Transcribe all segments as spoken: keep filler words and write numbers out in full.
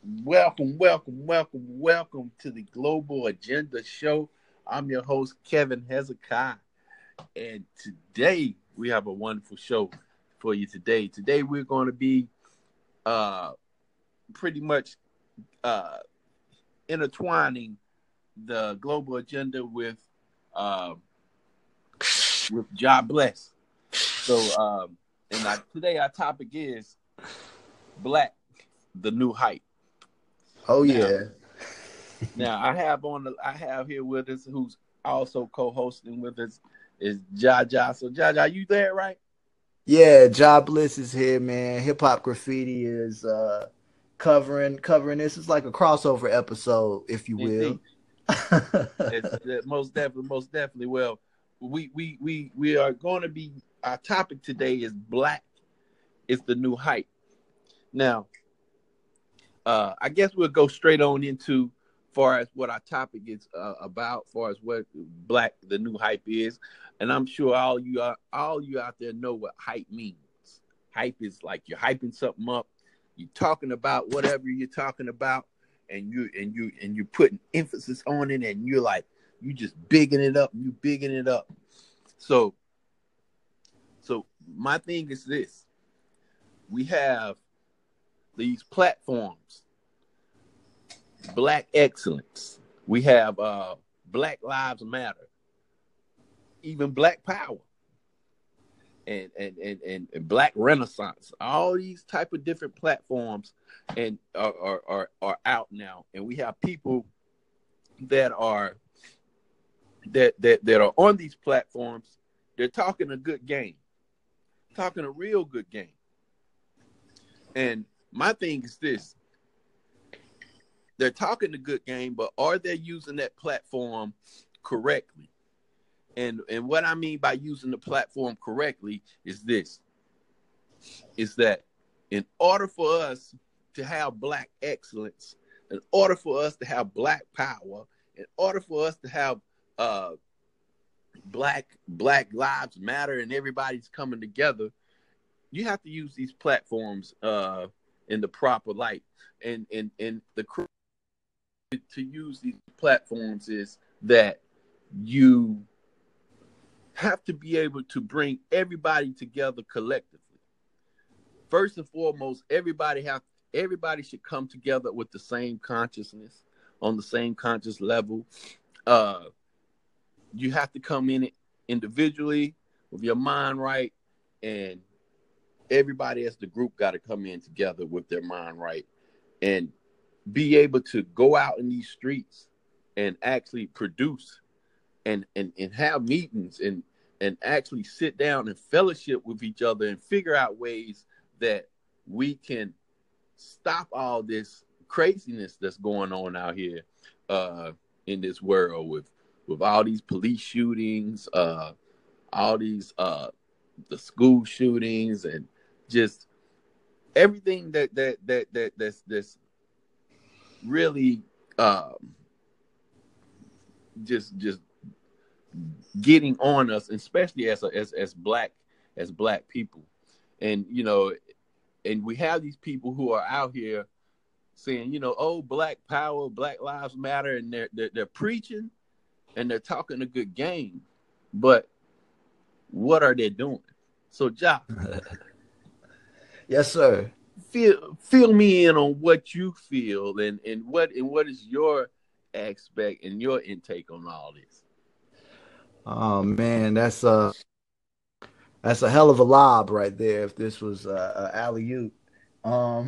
Welcome, welcome, welcome, welcome to the Global Agenda Show. I'm your host, Kevin Hezekiah, and today we have a wonderful show for you today. Today we're going to be uh, pretty much uh, intertwining the global agenda with uh, with God bless. So, um, and I, today our topic is Black, the new hype. Oh now, yeah. now I have on the I have here with us who's also co-hosting with us is Jaja. So Jaja, you there, right? Yeah, Jobless is here, man. Hip Hop Graffiti is uh covering covering this. It's like a crossover episode, if you will. Indeed, it's uh, most definitely, most definitely. Well, we we we we are going to be. Our topic today is Black is the new hype. Now, uh, I guess we'll go straight on into far as what our topic is uh, about, far as what Black the new hype is, and I'm sure all you are all you out there know what hype means. Hype is like you're hyping something up, you're talking about whatever you're talking about, and you and you and you're putting emphasis on it, and you're like you just bigging it up, you bigging it up. So, so my thing is this: we have these platforms, Black excellence. We have uh, Black Lives Matter, even Black Power, and and, and and and Black Renaissance. All these type of different platforms and are, are are are out now, and we have people that are that that that are on these platforms. They're talking a good game, talking a real good game. And my thing is this: they're talking a good game, but are they using that platform correctly? And and what I mean by using the platform correctly is this: is that in order for us to have Black excellence, in order for us to have Black power, in order for us to have uh, Black Black Lives Matter and everybody's coming together, you have to use these platforms uh, in the proper light. And and and the to use these platforms is that you have to be able to bring everybody together collectively. First and foremost, everybody have everybody should come together with the same consciousness, on the same conscious level. Uh, you have to come in it individually with your mind right, and everybody as the group got to come in together with their mind right and be able to go out in these streets and actually produce and, and, and have meetings and, and actually sit down and fellowship with each other and figure out ways that we can stop all this craziness that's going on out here uh, in this world with, with all these police shootings, uh, all these uh, the school shootings, and just everything that that that that that's that's really um, just just getting on us, especially as a, as as black as black people. And you know, and we have these people who are out here saying, you know, oh, Black Power, Black Lives Matter, and they're they're, they're preaching and they're talking a good game, but what are they doing? So, Ja, Yes, sir. fill fill me in on what you feel and and what and what is your aspect and your intake on all this. Oh man, that's a that's a hell of a lob right there. If this was uh, a alley oop, um,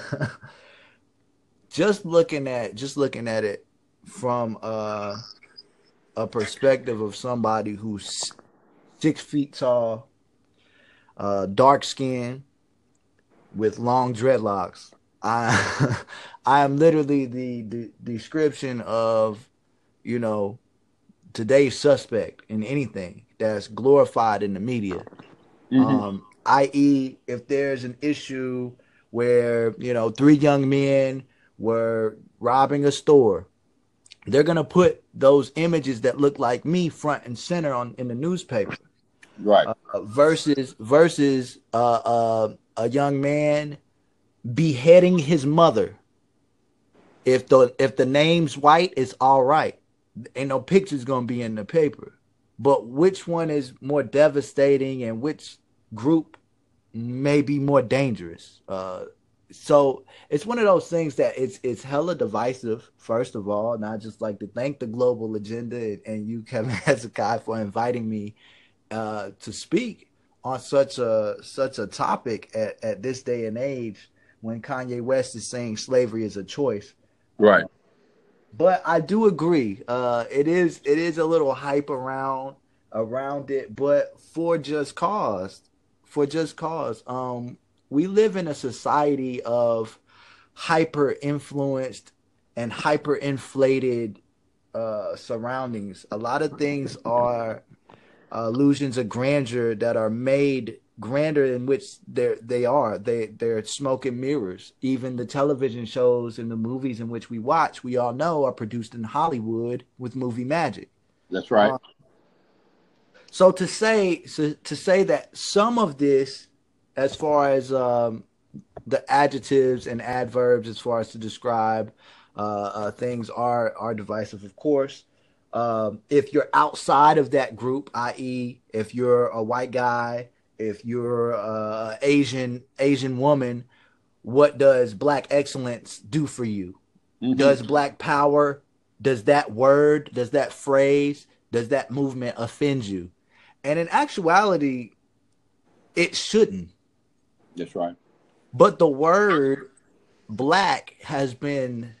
just looking at just looking at it from uh, a perspective of somebody who's six feet tall, uh, dark skin, with long dreadlocks. I I am literally the, the description of, you know, today's suspect in anything that's glorified in the media. Mm-hmm. Um, i e, if there's an issue where, you know, three young men were robbing a store, they're gonna put those images that look like me front and center on in the newspaper. Right. Uh, versus versus uh, uh, a young man beheading his mother If the if the name's white, it's all right. Ain't no pictures gonna be in the paper. But which one is more devastating and which group may be more dangerous? Uh, so it's one of those things that it's it's hella divisive. First of all, and I just like to thank the Global Agenda and you, Kevin Hezekiah, for inviting me uh, to speak on such a such a topic at, at this day and age when Kanye West is saying slavery is a choice. Right. Uh, but I do agree. Uh, it is it is a little hype around around it, but for just cause, for just cause. Um, we live in a society of hyper influenced and hyper inflated uh, surroundings. A lot of things are uh, illusions of grandeur that are made grander in which they they are. They they're smoke and mirrors. Even the television shows and the movies in which we watch, we all know, are produced in Hollywood with movie magic. That's right. Uh, so to say so, to say that some of this, as far as um, the adjectives and adverbs, as far as to describe uh, uh, things, are are divisive, of course. Um, if you're outside of that group, that is, if you're a white guy, if you're a Asian Asian woman, what does black excellence do for you? Mm-hmm. Does black power, does that word, does that phrase, does that movement offend you? And in actuality, it shouldn't. That's right. But the word black has been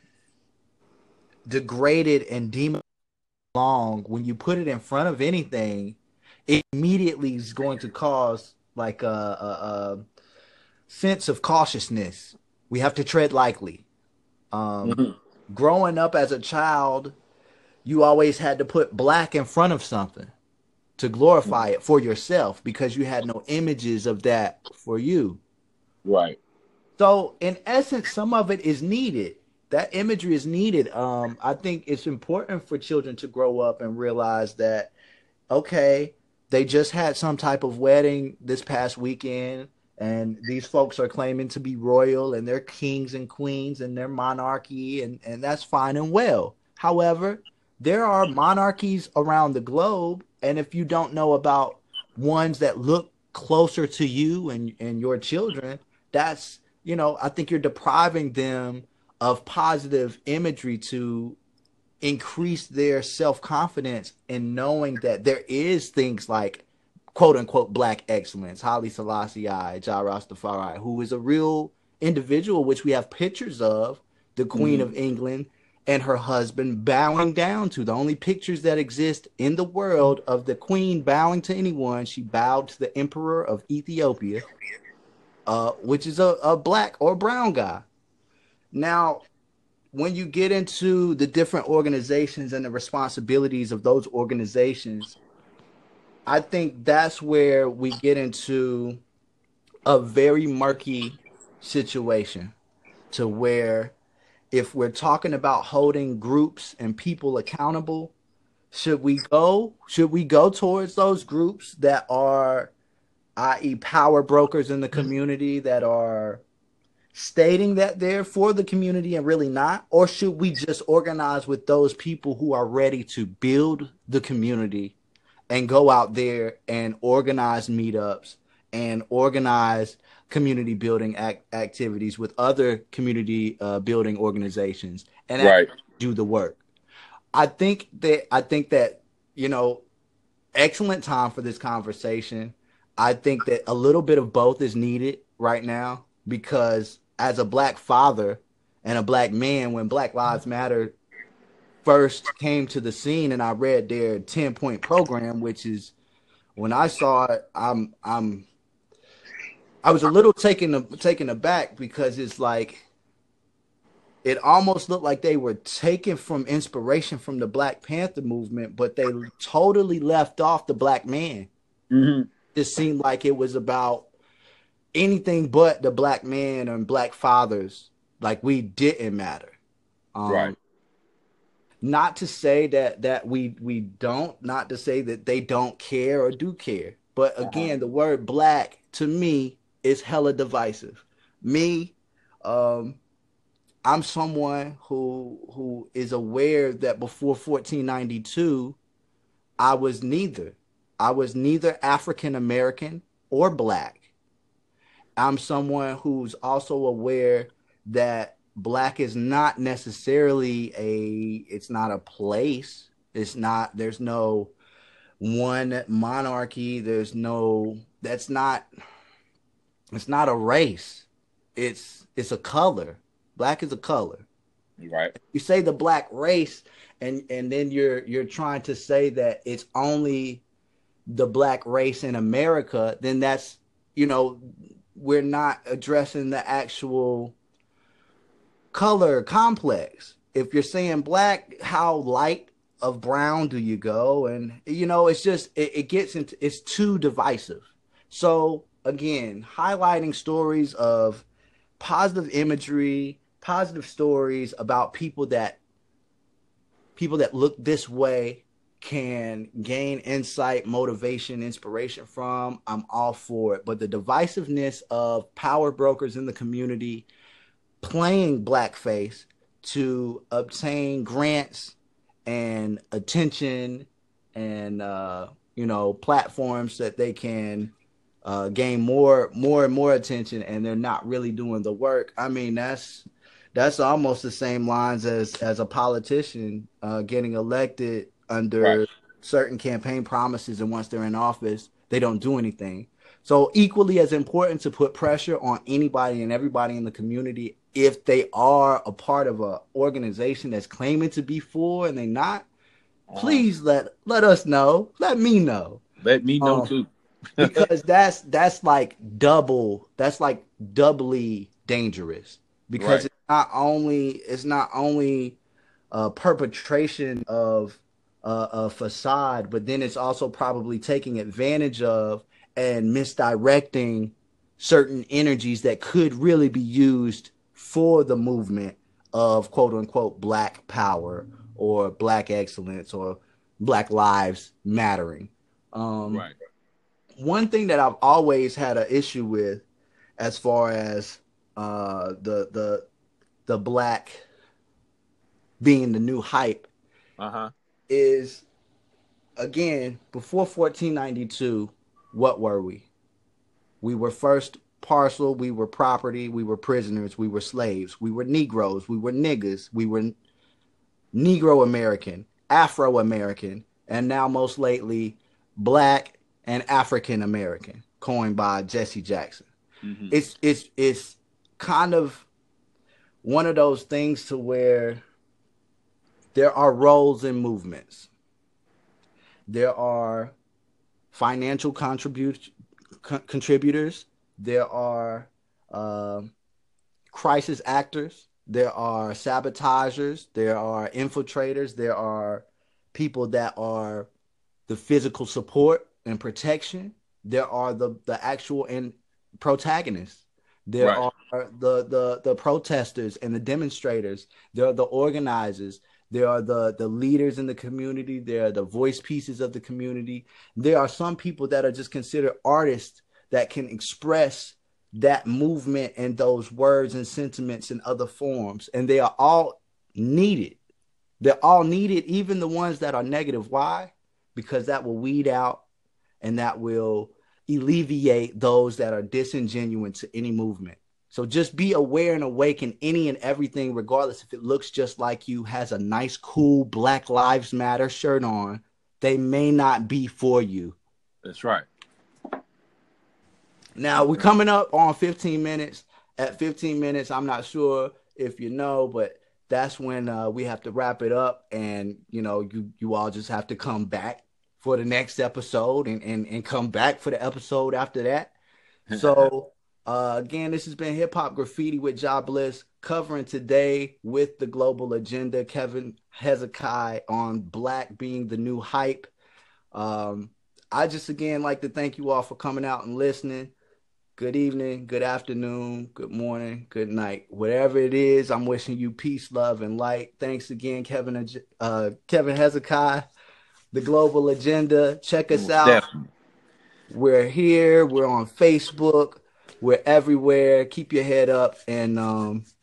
degraded and demonized long. When you put it in front of anything, it immediately is going to cause like a, a, a sense of cautiousness. We have to tread lightly. Um, mm-hmm. Growing up as a child, you always had to put black in front of something to glorify mm-hmm. it for yourself because you had no images of that for you. Right. So in essence, some of it is needed. That imagery is needed. Um, I think it's important for children to grow up and realize that, okay, they just had some type of wedding this past weekend, and these folks are claiming to be royal, and they're kings and queens, and they're monarchy, and, and that's fine and well. However, there are monarchies around the globe, and if you don't know about ones that look closer to you and, and your children, that's, you know, I think you're depriving them of positive imagery to increase their self-confidence in knowing that there is things like quote unquote black excellence, Haile Selassie, Jah Rastafari, who is a real individual, which we have pictures of, the Queen mm-hmm. of England and her husband bowing down to. The only pictures that exist in the world of the Queen bowing to anyone, she bowed to the Emperor of Ethiopia, uh, which is a, a black or brown guy. Now, when you get into the different organizations and the responsibilities of those organizations, I think that's where we get into a very murky situation, to where if we're talking about holding groups and people accountable, should we go, should we go towards those groups that are, that is power brokers in the community, that are stating that they're for the community and really not? Or should we just organize with those people who are ready to build the community and go out there and organize meetups and organize community building act- activities with other community uh, building organizations and right. do the work? I think that I think that, you know, excellent time for this conversation. I think that a little bit of both is needed right now, because as a black father and a black man, when Black Lives Matter first came to the scene and I read their ten point program, which is, when I saw it, I'm I'm I was a little taken taken aback, because it's like, it almost looked like they were taken from inspiration from the Black Panther movement, but they totally left off the black man. Mm-hmm. It seemed like it was about anything but the black man and black fathers. Like, we didn't matter. Um, right. Not to say that that we we don't, not to say that they don't care or do care. But again, uh-huh. the word black to me is hella divisive. Me, um, I'm someone who who is aware that before fourteen ninety-two, I was neither. I was neither African American or black. I'm someone who's also aware that black is not necessarily a, it's not a place. It's not, there's no one monarchy. There's no, that's not, it's not a race. It's, it's a color. Black is a color. Right. You say the black race, and, and then you're, you're trying to say that it's only the black race in America, then that's, you know, we're not addressing the actual color complex. If you're saying black, how light of brown do you go? And, you know, it's just, it, it gets into, it's too divisive. So again, highlighting stories of positive imagery, positive stories about people that, people that look this way can gain insight, motivation, inspiration from, I'm all for it. But the divisiveness of power brokers in the community playing blackface to obtain grants and attention and, uh, you know, platforms that they can uh, gain more, more and more attention, and they're not really doing the work. I mean, that's, that's almost the same lines as, as a politician uh, getting elected under right. certain campaign promises, and once they're in office, they don't do anything. So equally as important to put pressure on anybody and everybody in the community, if they are a part of an organization that's claiming to be for and they're not, uh, please let let us know. Let me know. Let me know um, too. Because that's that's like double, that's like doubly dangerous. Because right. it's not only it's not only a perpetration of Uh, a facade, but then it's also probably taking advantage of and misdirecting certain energies that could really be used for the movement of quote unquote black power or black excellence or black lives mattering. Um, right. One thing that I've always had an issue with, as far as uh, the the the black being the new hype, uh-huh. is, again, before fourteen ninety-two, what were we? We were first parcel, we were property, we were prisoners, we were slaves, we were Negroes, we were niggas, we were Negro American, Afro American, and now most lately, Black and African American, coined by Jesse Jackson. Mm-hmm. It's it's it's kind of one of those things to where there are roles and movements. There are financial contribut- co- contributors. There are uh, crisis actors. There are sabotagers. There are infiltrators. There are people that are the physical support and protection. There are the, the actual and protagonists. There right. are the, the, the protesters and the demonstrators. There are the organizers. There are the, the leaders in the community. There are the voice pieces of the community. There are some people that are just considered artists that can express that movement and those words and sentiments in other forms. And they are all needed. They're all needed, even the ones that are negative. Why? Because that will weed out and that will alleviate those that are disingenuous to any movement. So just be aware and awake in any and everything, regardless if it looks just like you, has a nice, cool Black Lives Matter shirt on. They may not be for you. That's right. Now, we're coming up on fifteen minutes. At fifteen minutes, I'm not sure if you know, but that's when uh, we have to wrap it up. And, you know, you, you all just have to come back for the next episode and, and, and come back for the episode after that. So, uh, again, this has been Hip Hop Graffiti with Jah Bliss, covering today with the Global Agenda, Kevin Hezekiah, on Black being the new hype. Um, I just, again, like to thank you all for coming out and listening. Good evening, good afternoon, good morning, good night. Whatever it is, I'm wishing you peace, love, and light. Thanks again, Kevin uh, Kevin Hezekiah, the Global Agenda. Check us out. Definitely. We're here. We're on Facebook. We're everywhere. Keep your head up, and um,